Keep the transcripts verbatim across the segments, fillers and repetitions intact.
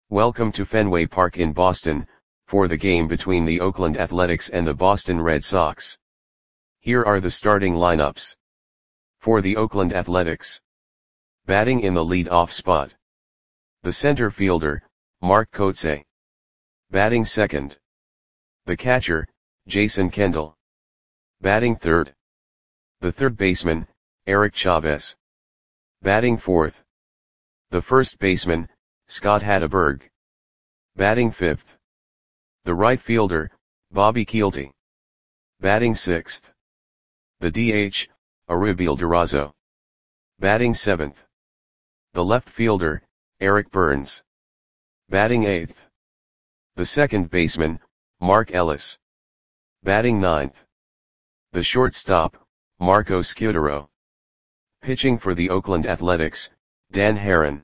Welcome to Fenway Park in Boston, for the game between the Oakland Athletics and the Boston Red Sox. Here are the starting lineups. For the Oakland Athletics. Batting in the lead-off spot. The center fielder, Mark Kotsay. Batting second. The catcher, Jason Kendall. Batting third. The third baseman, Eric Chavez. Batting fourth. The first baseman, Scott Hatteberg. Batting fifth. The right fielder, Bobby Kielty. Batting sixth. The D H, Arubiel Durazo. Batting seventh. The left fielder, Eric Burns. Batting eighth. The second baseman, Mark Ellis. Batting ninth. The shortstop, Marco Scutaro. Pitching for the Oakland Athletics, Dan Haren.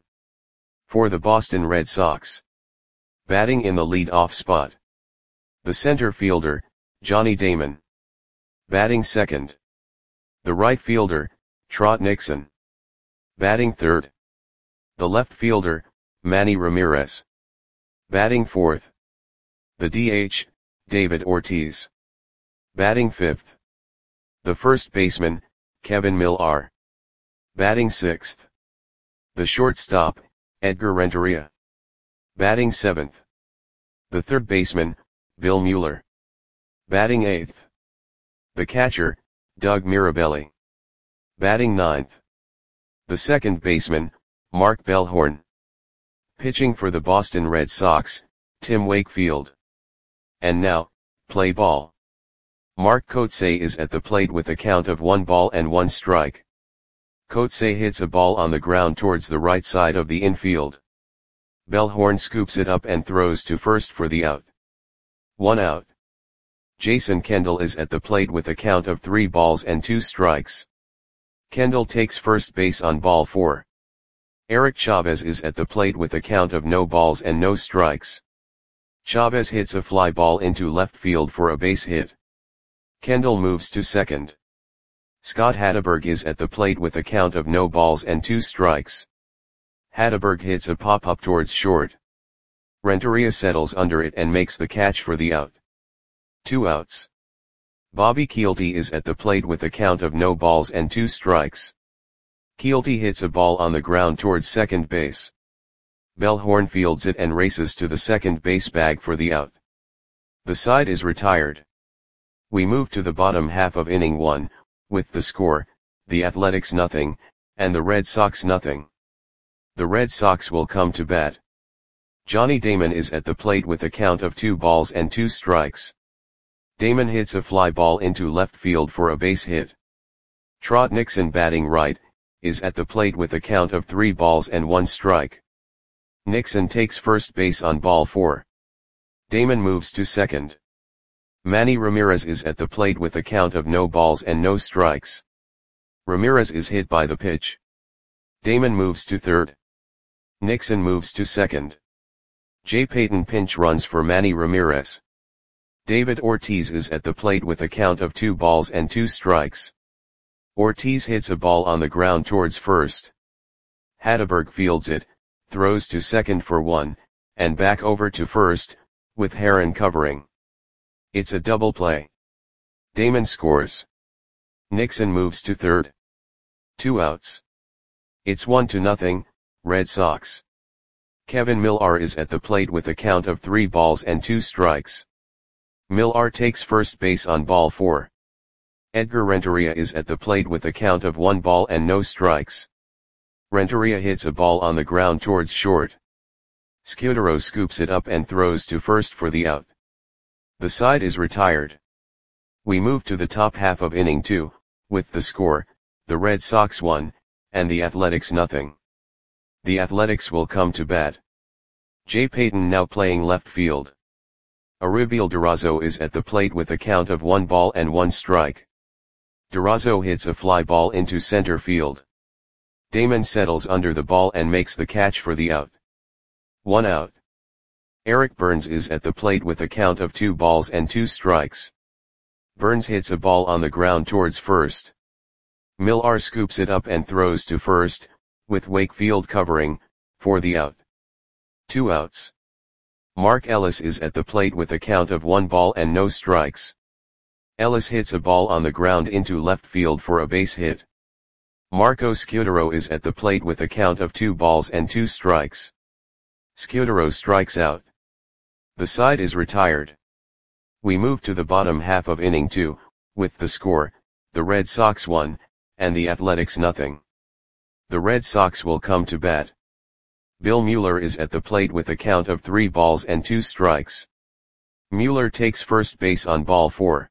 For the Boston Red Sox. Batting in the lead-off spot. The center fielder, Johnny Damon. Batting second. The right fielder, Trot Nixon. Batting third. The left fielder, Manny Ramirez. Batting fourth. The D H, David Ortiz. Batting fifth. The first baseman, Kevin Millar. Batting sixth. The shortstop, Edgar Renteria. Batting seventh. The third baseman, Bill Mueller. Batting eighth. The catcher, Doug Mirabelli. Batting ninth. The second baseman, Mark Bellhorn. Pitching for the Boston Red Sox, Tim Wakefield. And now, play ball. Mark Kotsay is at the plate with a count of one ball and one strike. Kotsay hits a ball on the ground towards the right side of the infield. Bellhorn scoops it up and throws to first for the out. One out. Jason Kendall is at the plate with a count of three balls and two strikes. Kendall takes first base on ball four. Eric Chavez is at the plate with a count of no balls and no strikes. Chavez hits a fly ball into left field for a base hit. Kendall moves to second. Scott Hatteberg is at the plate with a count of no balls and two strikes. Hatteberg hits a pop-up towards short. Renteria settles under it and makes the catch for the out. Two outs. Bobby Kielty is at the plate with a count of no balls and two strikes. Kielty hits a ball on the ground towards second base. Bellhorn fields it and races to the second base bag for the out. The side is retired. We move to the bottom half of inning one, with the score, the Athletics nothing, and the Red Sox nothing. The Red Sox will come to bat. Johnny Damon is at the plate with a count of two balls and two strikes. Damon hits a fly ball into left field for a base hit. Trot Nixon, batting right, is at the plate with a count of three balls and one strike. Nixon takes first base on ball four. Damon moves to second. Manny Ramirez is at the plate with a count of no balls and no strikes. Ramirez is hit by the pitch. Damon moves to third. Nixon moves to second. Jay Payton pinch runs for Manny Ramirez. David Ortiz is at the plate with a count of two balls and two strikes. Ortiz hits a ball on the ground towards first. Hatteberg fields it, throws to second for one, and back over to first, with Haren covering. It's a double play. Damon scores. Nixon moves to third. Two outs. It's one to nothing, Red Sox. Kevin Millar is at the plate with a count of three balls and two strikes. Millar takes first base on ball four. Edgar Renteria is at the plate with a count of one ball and no strikes. Renteria hits a ball on the ground towards short. Scutaro scoops it up and throws to first for the out. The side is retired. We move to the top half of inning two, with the score, the Red Sox one, and the Athletics nothing. The Athletics will come to bat. Jay Payton now playing left field. Arubiel Durazo is at the plate with a count of one ball and one strike. Durazo hits a fly ball into center field. Damon settles under the ball and makes the catch for the out. One out. Eric Burns is at the plate with a count of two balls and two strikes. Burns hits a ball on the ground towards first. Millar scoops it up and throws to first, with Wakefield covering, for the out. Two outs. Mark Ellis is at the plate with a count of one ball and no strikes. Ellis hits a ball on the ground into left field for a base hit. Marco Scudero is at the plate with a count of two balls and two strikes. Scudero strikes out. The side is retired. We move to the bottom half of inning two, with the score, the Red Sox one, and the Athletics nothing. The Red Sox will come to bat. Bill Mueller is at the plate with a count of three balls and two strikes. Mueller takes first base on ball four.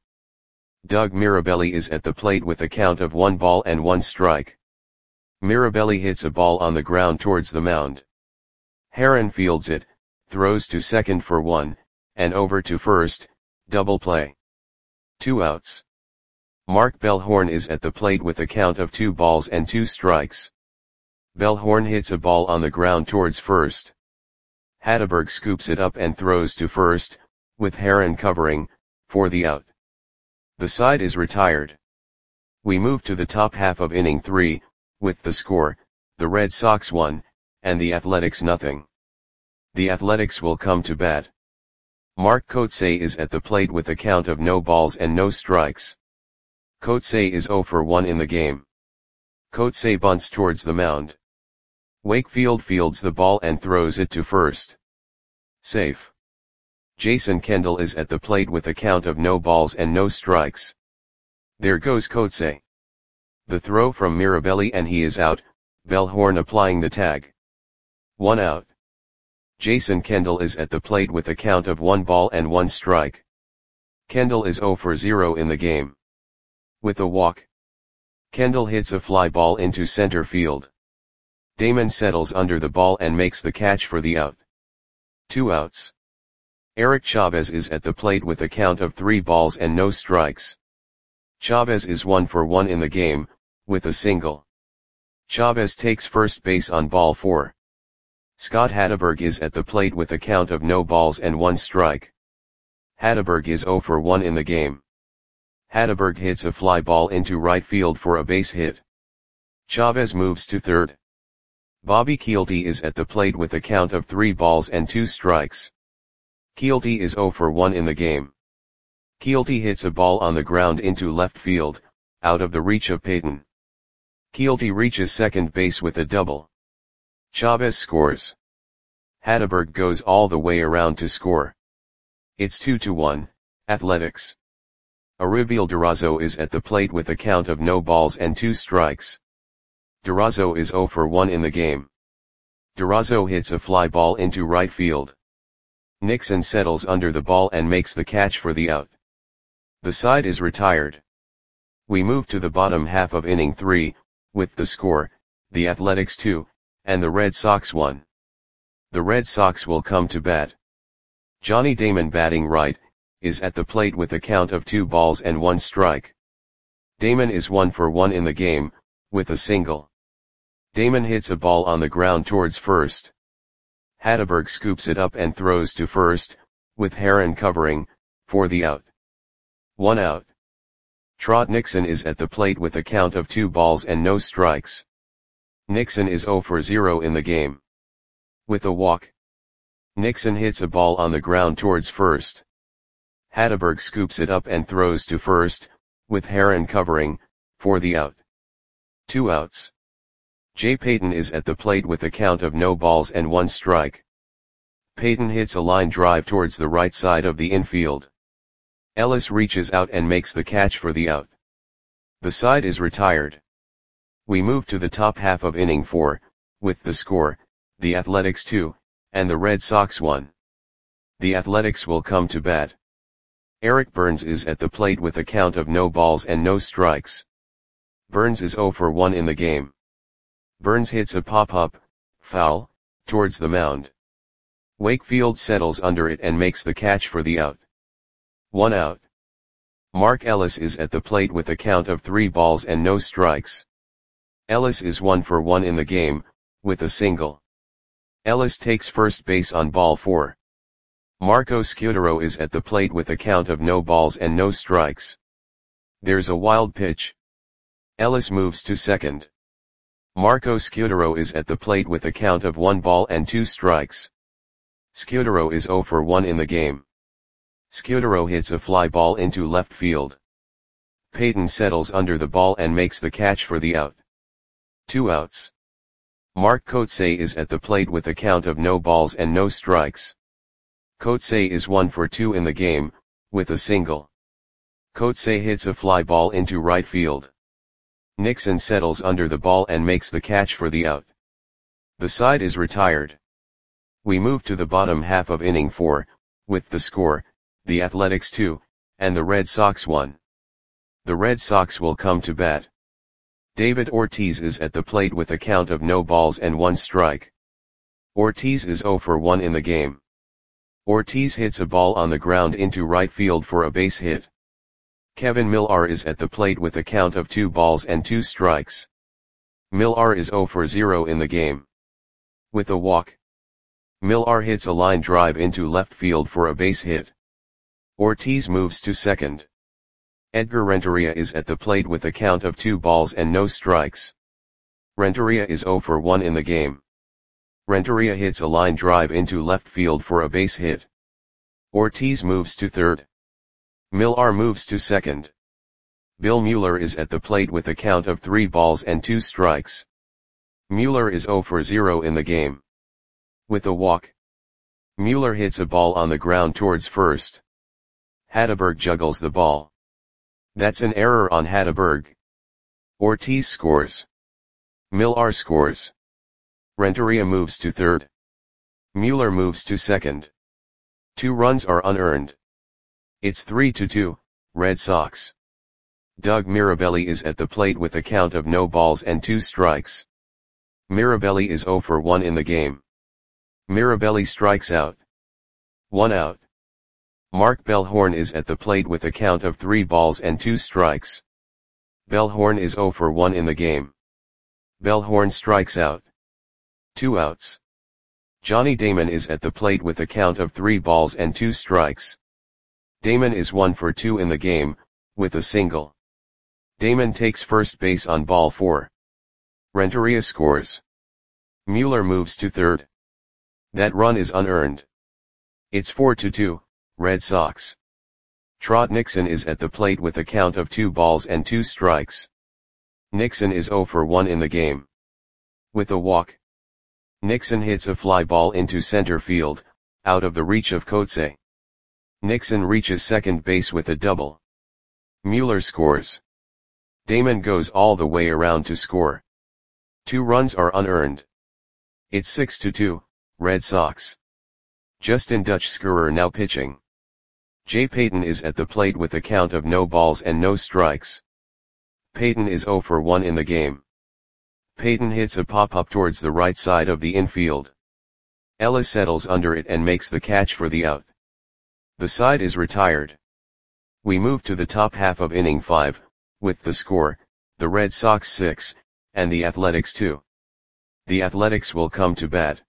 Doug Mirabelli is at the plate with a count of one ball and one strike. Mirabelli hits a ball on the ground towards the mound. Heron fields it, throws to second for one, and over to first, double play. Two outs. Mark Bellhorn is at the plate with a count of two balls and two strikes. Bellhorn hits a ball on the ground towards first. Hatteberg scoops it up and throws to first, with Heron covering, for the out. The side is retired. We move to the top half of inning three, with the score, the Red Sox one, and the Athletics nothing. The Athletics will come to bat. Mark Kotsay is at the plate with a count of no balls and no strikes. Kotsay is oh for one in the game. Kotsay bunts towards the mound. Wakefield fields the ball and throws it to first. Safe. Jason Kendall is at the plate with a count of no balls and no strikes. There goes Kotsay. The throw from Mirabelli and he is out, Bellhorn applying the tag. One out. Jason Kendall is at the plate with a count of one ball and one strike. Kendall is oh for zero in the game. With a walk. Kendall hits a fly ball into center field. Damon settles under the ball and makes the catch for the out. Two outs. Eric Chavez is at the plate with a count of three balls and no strikes. Chavez is one for one in the game, with a single. Chavez takes first base on ball four. Scott Hatteberg is at the plate with a count of no balls and one strike. Hatteberg is oh for one in the game. Hatteberg hits a fly ball into right field for a base hit. Chavez moves to third. Bobby Kielty is at the plate with a count of three balls and two strikes. Kielty is oh for one in the game. Kielty hits a ball on the ground into left field, out of the reach of Payton. Kielty reaches second base with a double. Chavez scores. Hatteberg goes all the way around to score. It's two to one, Athletics. Aribiel Durazo is at the plate with a count of no balls and two strikes. Durazo is oh for one in the game. Durazo hits a fly ball into right field. Nixon settles under the ball and makes the catch for the out. The side is retired. We move to the bottom half of inning three, with the score, the Athletics two, and the Red Sox one. The Red Sox will come to bat. Johnny Damon, batting right, is at the plate with a count of two balls and one strike. Damon is one for one in the game, with a single. Damon hits a ball on the ground towards first. Hatteberg scoops it up and throws to first, with Heron covering, for the out. One out. Trot Nixon is at the plate with a count of two balls and no strikes. Nixon is oh for zero in the game. With a walk. Nixon hits a ball on the ground towards first. Hatteberg scoops it up and throws to first, with Heron covering, for the out. Two outs. Jay Payton is at the plate with a count of no balls and one strike. Payton hits a line drive towards the right side of the infield. Ellis reaches out and makes the catch for the out. The side is retired. We move to the top half of inning four, with the score, the Athletics two, and the Red Sox one. The Athletics will come to bat. Eric Burns is at the plate with a count of no balls and no strikes. Burns is oh for one in the game. Burns hits a pop-up, foul, towards the mound. Wakefield settles under it and makes the catch for the out. One out. Mark Ellis is at the plate with a count of three balls and no strikes. Ellis is one for one in the game, with a single. Ellis takes first base on ball four. Marco Scudero is at the plate with a count of no balls and no strikes. There's a wild pitch. Ellis moves to second. Marco Scudero is at the plate with a count of one ball and two strikes. Scudero is zero for one in the game. Scudero hits a fly ball into left field. Peyton settles under the ball and makes the catch for the out. Two outs. Mark Kotsay is at the plate with a count of no balls and no strikes. Kotsay is one for two in the game, with a single. Kotsay hits a fly ball into right field. Nixon settles under the ball and makes the catch for the out. The side is retired. We move to the bottom half of inning four, with the score, the Athletics two, and the Red Sox one. The Red Sox will come to bat. David Ortiz is at the plate with a count of no balls and one strike. Ortiz is zero for one in the game. Ortiz hits a ball on the ground into right field for a base hit. Kevin Millar is at the plate with a count of two balls and two strikes. Millar is zero for zero in the game. With a walk, Millar hits a line drive into left field for a base hit. Ortiz moves to second. Edgar Renteria is at the plate with a count of two balls and no strikes. Renteria is zero for one in the game. Renteria hits a line drive into left field for a base hit. Ortiz moves to third. Millar moves to second. Bill Mueller is at the plate with a count of three balls and two strikes. Mueller is zero for zero in the game. With a walk, Mueller hits a ball on the ground towards first. Hatteberg juggles the ball. That's an error on Hatteberg. Ortiz scores. Millar scores. Renteria moves to third. Mueller moves to second. Two runs are unearned. It's three to two, Red Sox. Doug Mirabelli is at the plate with a count of no balls and two strikes. Mirabelli is zero for one in the game. Mirabelli strikes out. One out. Mark Bellhorn is at the plate with a count of three balls and two strikes. Bellhorn is zero for one in the game. Bellhorn strikes out. Two outs. Johnny Damon is at the plate with a count of three balls and two strikes. Damon is one for two in the game, with a single. Damon takes first base on ball four. Renteria scores. Mueller moves to third. That run is unearned. It's four to two, Red Sox. Trot Nixon is at the plate with a count of two balls and two strikes. Nixon is zero for one in the game. With a walk, Nixon hits a fly ball into center field, out of the reach of Kotsay. Nixon reaches second base with a double. Mueller scores. Damon goes all the way around to score. Two runs are unearned. It's six to two, Red Sox. Justin Dutch-Schurer now pitching. Jay Payton is at the plate with a count of no balls and no strikes. Payton is zero for one in the game. Payton hits a pop-up towards the right side of the infield. Ellis settles under it and makes the catch for the out. The side is retired. We move to the top half of inning five, with the score, the Red Sox six, and the Athletics two. The Athletics will come to bat.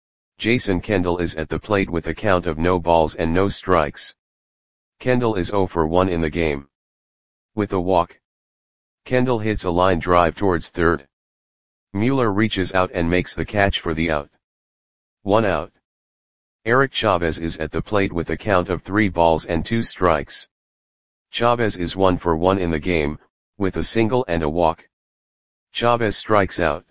Jason Kendall is at the plate with a count of no balls and no strikes. Kendall is zero for one in the game. With a walk, Kendall hits a line drive towards third. Mueller reaches out and makes the catch for the out. One out. Eric Chavez is at the plate with a count of three balls and two strikes. Chavez is one for one in the game, with a single and a walk. Chavez strikes out.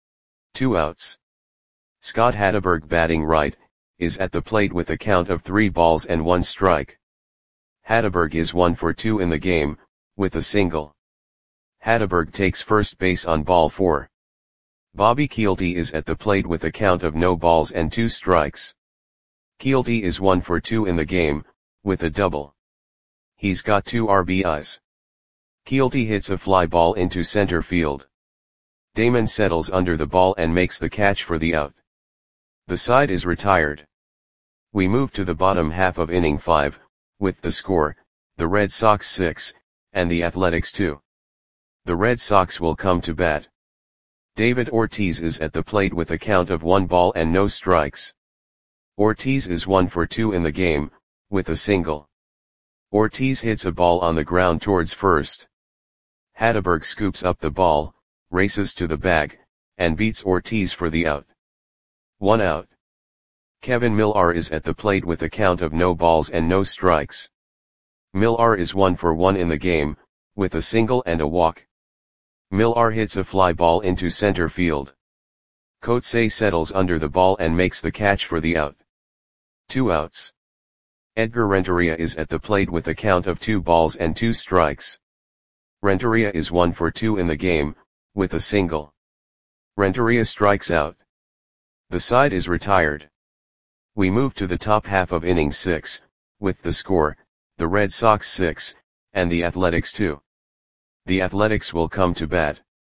Two outs. Scott Hatteberg, batting right, is at the plate with a count of three balls and one strike. Hatteberg is one for two in the game, with a single. Hatteberg takes first base on ball four. Bobby Kielty is at the plate with a count of no balls and two strikes. Kielty is one for two in the game, with a double. He's got two R B Is. Kielty hits a fly ball into center field. Damon settles under the ball and makes the catch for the out. The side is retired. We move to the bottom half of inning five, with the score, the Red Sox six, and the Athletics two. The Red Sox will come to bat. David Ortiz is at the plate with a count of one ball and no strikes. Ortiz is one for two in the game, with a single. Ortiz hits a ball on the ground towards first. Hatteberg scoops up the ball, races to the bag, and beats Ortiz for the out. One out. Kevin Millar is at the plate with a count of no balls and no strikes. Millar is one for one in the game, with a single and a walk. Millar hits a fly ball into center field. Coetzee settles under the ball and makes the catch for the out. Two outs. Edgar Renteria is at the plate with a count of two balls and two strikes. Renteria is one for two in the game, with a single. Renteria strikes out. The side is retired. We move to the top half of inning six, with the score, the Red Sox six, and the Athletics two. The Athletics will come to bat.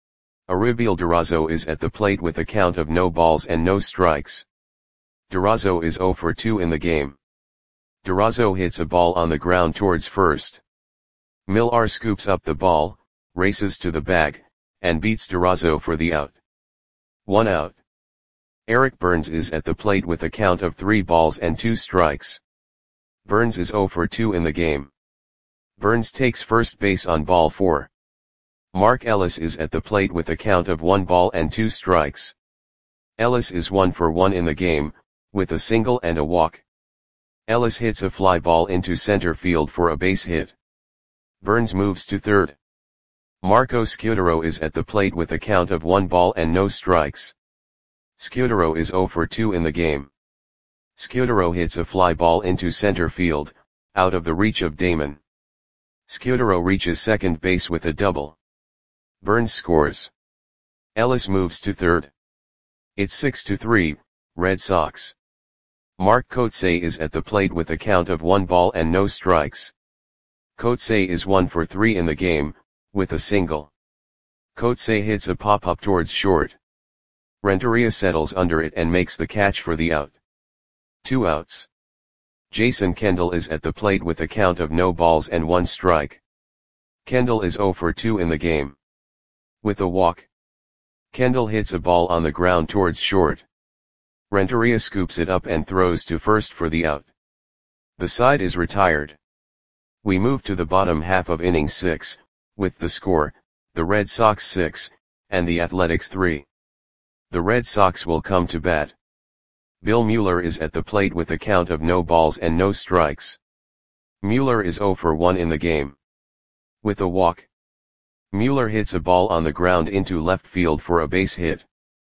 Auribel Durazo is at the plate with a count of no balls and no strikes. Durazo is zero for two in the game. Durazo hits a ball on the ground towards first. Millar scoops up the ball, races to the bag, and beats Durazo for the out. One out. Eric Burns is at the plate with a count of three balls and two strikes. Burns is zero for two in the game. Burns takes first base on ball four. Mark Ellis is at the plate with a count of one ball and two strikes. Ellis is one for one in the game, with a single and a walk. Ellis hits a fly ball into center field for a base hit. Burns moves to third. Marco Scutaro is at the plate with a count of one ball and no strikes. Scutaro is zero for two in the game. Scutaro hits a fly ball into center field, out of the reach of Damon. Scutaro reaches second base with a double. Burns scores. Ellis moves to third. It's six to three, Red Sox. Mark Coetzee is at the plate with a count of one ball and no strikes. Coetzee is one for three in the game, with a single. Coetzee hits a pop-up towards short. Renteria settles under it and makes the catch for the out. Two outs. Jason Kendall is at the plate with a count of no balls and one strike. Kendall is zero for two in the game. With a walk. Kendall hits a ball on the ground towards short. Renteria scoops it up and throws to first for the out. The side is retired. We move to the bottom half of inning six, with the score, the Red Sox six, and the Athletics three. The Red Sox will come to bat. Bill Mueller is at the plate with a count of no balls and no strikes. Mueller is zero for one in the game. With a walk. Mueller hits a ball on the ground into left field for a base hit.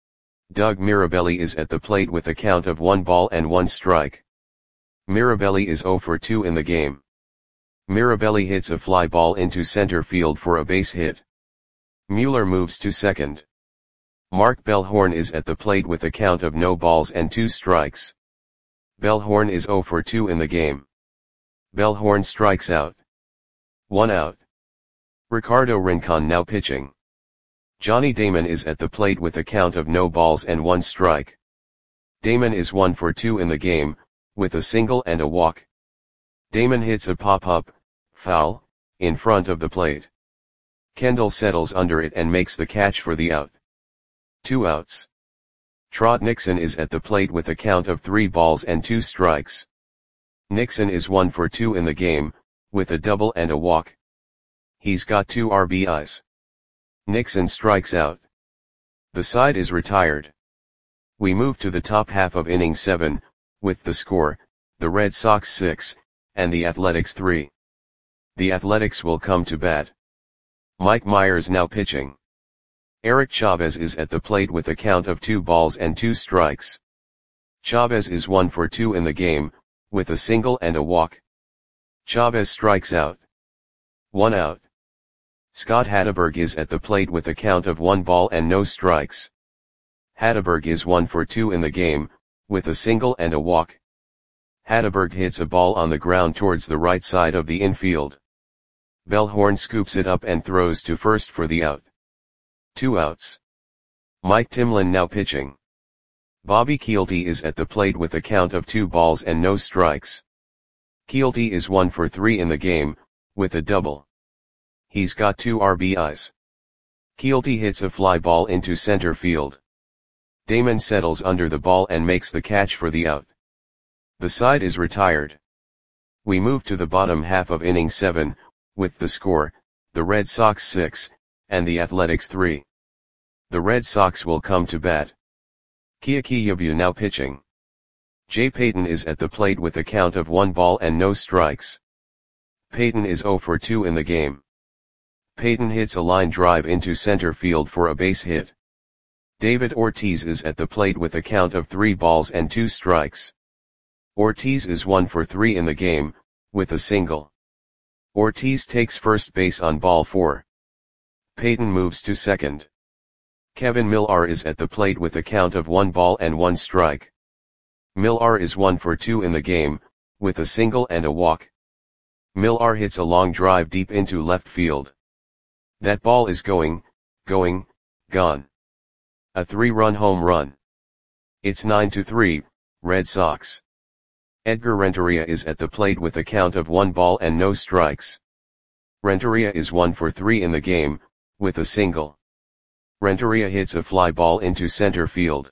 Doug Mirabelli is at the plate with a count of one ball and one strike. Mirabelli is zero for two in the game. Mirabelli hits a fly ball into center field for a base hit. Mueller moves to second. Mark Bellhorn is at the plate with a count of no balls and two strikes. Bellhorn is zero for two in the game. Bellhorn strikes out. One out. Ricardo Rincon now pitching. Johnny Damon is at the plate with a count of no balls and one strike. Damon is one for two in the game, with a single and a walk. Damon hits a pop-up, foul, in front of the plate. Kendall settles under it and makes the catch for the out. Two outs. Trot Nixon is at the plate with a count of three balls and two strikes. Nixon is one for two in the game, with a double and a walk. He's got two R B Is. Nixon strikes out. The side is retired. We move to the top half of inning seven, with the score, the Red Sox six, and the Athletics three. The Athletics will come to bat. Mike Myers now pitching. Eric Chavez is at the plate with a count of two balls and two strikes. Chavez is one for two in the game, with a single and a walk. Chavez strikes out. One out. Scott Hatteberg is at the plate with a count of one ball and no strikes. Hatteberg is one for two in the game, with a single and a walk. Hatteberg hits a ball on the ground towards the right side of the infield. Bellhorn scoops it up and throws to first for the out. Two outs. Mike Timlin now pitching. Bobby Kielty is at the plate with a count of two balls and no strikes. Kielty is one for three in the game, with a double. He's got two R B Is. Kielty hits a fly ball into center field. Damon settles under the ball and makes the catch for the out. The side is retired. We move to the bottom half of inning seven, with the score, the Red Sox six, and the Athletics three. The Red Sox will come to bat. Kia Kiyobu now pitching. Jay Payton is at the plate with a count of one ball and no strikes. Payton is zero for two in the game. Payton hits a line drive into center field for a base hit. David Ortiz is at the plate with a count of three balls and two strikes. Ortiz is one for three in the game, with a single. Ortiz takes first base on ball four. Payton moves to second. Kevin Millar is at the plate with a count of one ball and one strike. Millar is one for two in the game, with a single and a walk. Millar hits a long drive deep into left field. That ball is going, going, gone. A three-run home run. It's nine to three, Red Sox. Edgar Renteria is at the plate with a count of one ball and no strikes. Renteria is one for three in the game, with a single. Renteria hits a fly ball into center field.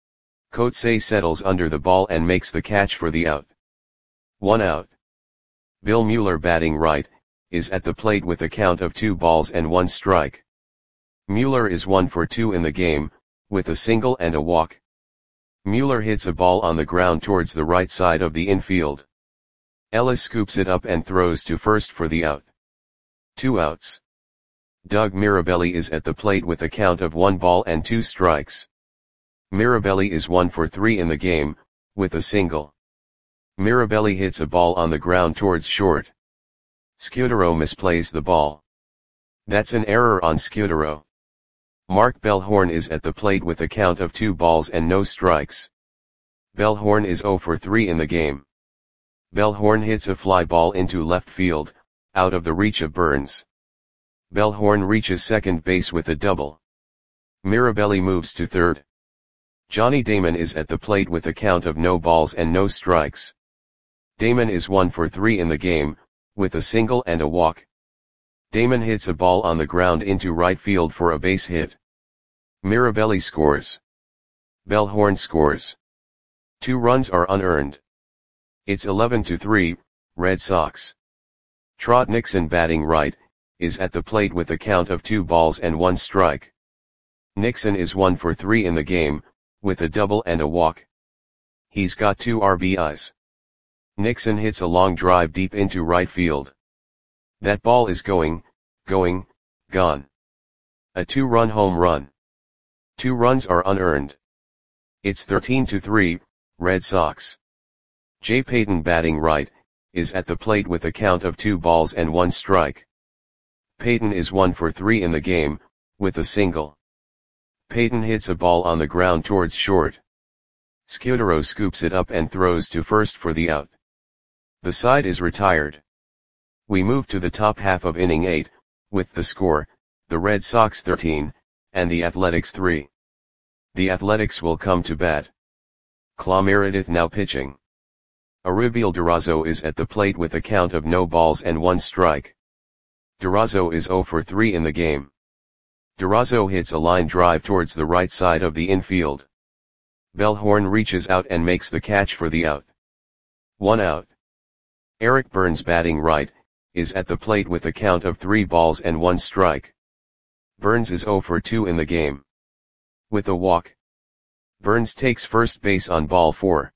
Coetzee settles under the ball and makes the catch for the out. One out. Bill Mueller, batting right, is at the plate with a count of two balls and one strike. Mueller is one for two in the game, with a single and a walk. Mueller hits a ball on the ground towards the right side of the infield. Ellis scoops it up and throws to first for the out. Two outs. Doug Mirabelli is at the plate with a count of one ball and two strikes. Mirabelli is one for three in the game, with a single. Mirabelli hits a ball on the ground towards short. Scudero misplays the ball. That's an error on Scudero. Mark Bellhorn is at the plate with a count of two balls and no strikes. Bellhorn is zero for three in the game. Bellhorn hits a fly ball into left field, out of the reach of Burns. Bellhorn reaches second base with a double. Mirabelli moves to third. Johnny Damon is at the plate with a count of no balls and no strikes. Damon is one for three in the game, with a single and a walk. Damon hits a ball on the ground into right field for a base hit. Mirabelli scores. Bellhorn scores. Two runs are unearned. It's eleven to three, Red Sox. Trot Nixon, batting right, is at the plate with a count of two balls and one strike. Nixon is one for three in the game, with a double and a walk. He's got two R B Is. Nixon hits a long drive deep into right field. That ball is going, going, gone. A two-run home run. Two runs are unearned. It's thirteen to three, Red Sox. Jay Payton, batting right, is at the plate with a count of two balls and one strike. Payton is one for three in the game, with a single. Payton hits a ball on the ground towards short. Scudero scoops it up and throws to first for the out. The side is retired. We move to the top half of inning eight, with the score, the Red Sox thirteen, and the Athletics three. The Athletics will come to bat. Clay Meredith now pitching. Arubiel Durazo is at the plate with a count of no balls and one strike. Durazo is zero for three in the game. Durazo hits a line drive towards the right side of the infield. Bellhorn reaches out and makes the catch for the out. One out. Eric Burns, batting right, is at the plate with a count of three balls and one strike. Burns is zero for two in the game. With a walk. Burns takes first base on ball four.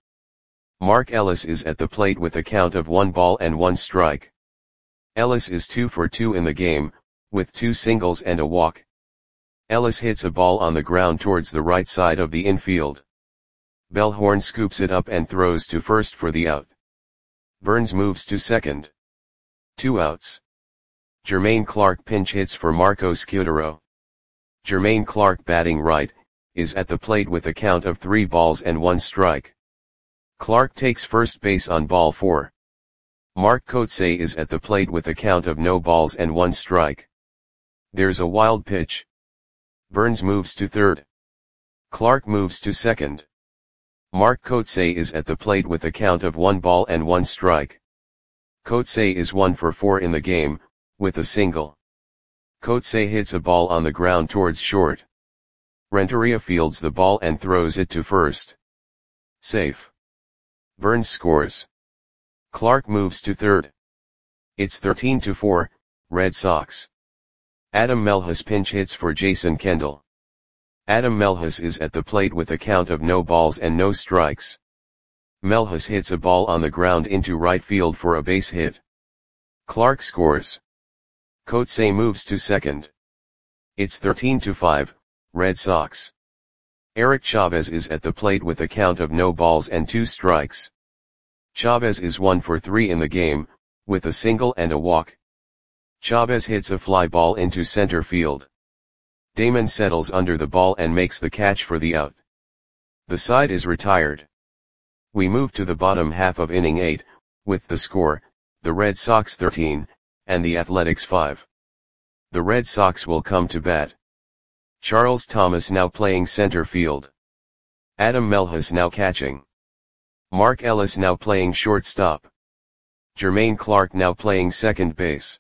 Mark Ellis is at the plate with a count of one ball and one strike. Ellis is two for two in the game, with two singles and a walk. Ellis hits a ball on the ground towards the right side of the infield. Bellhorn scoops it up and throws to first for the out. Burns moves to second. Two outs. Jermaine Clark pinch hits for Marco Scudero. Jermaine Clark, batting right, is at the plate with a count of three balls and one strike. Clark takes first base on ball four. Mark Coetzee is at the plate with a count of no balls and one strike. There's a wild pitch. Burns moves to third. Clark moves to second. Mark Coetzee is at the plate with a count of one ball and one strike. Coetzee is one for four in the game, with a single. Coetzee hits a ball on the ground towards short. Renteria fields the ball and throws it to first. Safe. Burns scores. Clark moves to third. It's thirteen to four, Red Sox. Adam Melhus pinch hits for Jason Kendall. Adam Melhus is at the plate with a count of no balls and no strikes. Melhus hits a ball on the ground into right field for a base hit. Clark scores. Coetzee moves to second. It's thirteen to five, Red Sox. Eric Chavez is at the plate with a count of no balls and two strikes. Chavez is one for three in the game, with a single and a walk. Chavez hits a fly ball into center field. Damon settles under the ball and makes the catch for the out. The side is retired. We move to the bottom half of inning eight, with the score, the Red Sox thirteen, and the Athletics five. The Red Sox will come to bat. Charles Thomas now playing center field. Adam Melhus now catching. Mark Ellis now playing shortstop. Jermaine Clark now playing second base.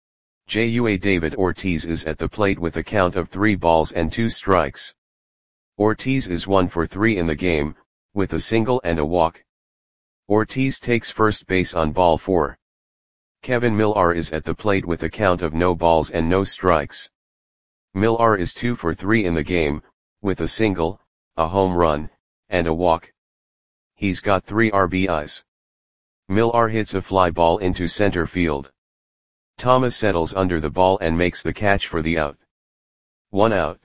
J U A David Ortiz is at the plate with a count of three balls and two strikes. Ortiz is one for three in the game, with a single and a walk. Ortiz takes first base on ball four. Kevin Millar is at the plate with a count of no balls and no strikes. Millar is two for three in the game, with a single, a home run, and a walk. He's got three R B Is. Millar hits a fly ball into center field. Thomas settles under the ball and makes the catch for the out. One out.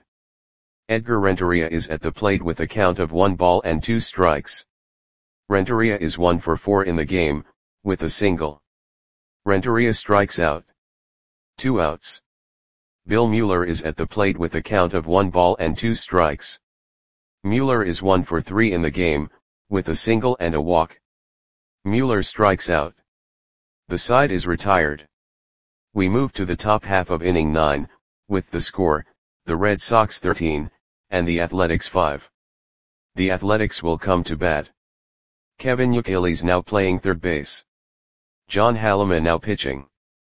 Edgar Renteria is at the plate with a count of one ball and two strikes. Renteria is one for four in the game, with a single. Renteria strikes out. Two outs. Bill Mueller is at the plate with a count of one ball and two strikes. Mueller is one for three in the game, with a single and a walk. Mueller strikes out. The side is retired. We move to the top half of inning nine, with the score, the Red Sox thirteen, and the Athletics five. The Athletics will come to bat. Kevin Youkilis now playing third base. John Halleman now pitching.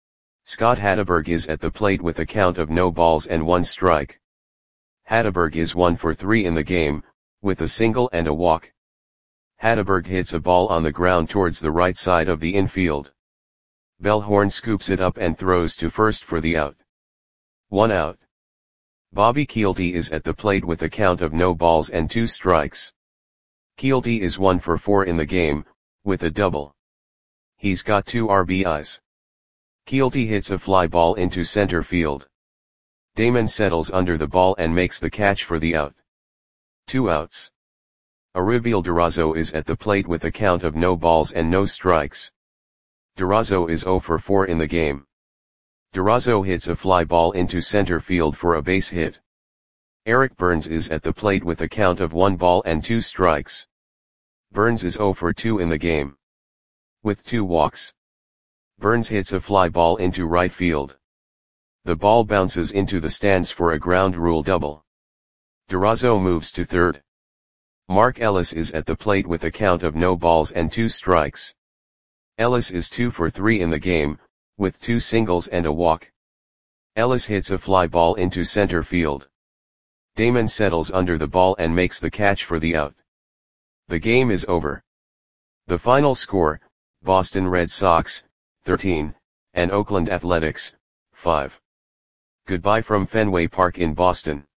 Scott Hatteberg is at the plate with a count of no balls and one strike. Hatteberg is one for three in the game, with a single and a walk. Hatteberg hits a ball on the ground towards the right side of the infield. Bellhorn scoops it up and throws to first for the out. One out. Bobby Kielty is at the plate with a count of no balls and two strikes. Kielty is one for four in the game, with a double. He's got two R B Is. Kielty hits a fly ball into center field. Damon settles under the ball and makes the catch for the out. Two outs. Aribiel Durazo is at the plate with a count of no balls and no strikes. Durazo is zero for four in the game. Durazo hits a fly ball into center field for a base hit. Eric Burns is at the plate with a count of one ball and two strikes. Burns is zero for two in the game. With two walks. Burns hits a fly ball into right field. The ball bounces into the stands for a ground rule double. Durazo moves to third. Mark Ellis is at the plate with a count of no balls and two strikes. Ellis is two for three in the game, with two singles and a walk. Ellis hits a fly ball into center field. Damon settles under the ball and makes the catch for the out. The game is over. The final score, Boston Red Sox, thirteen, and Oakland Athletics, five. Goodbye from Fenway Park in Boston.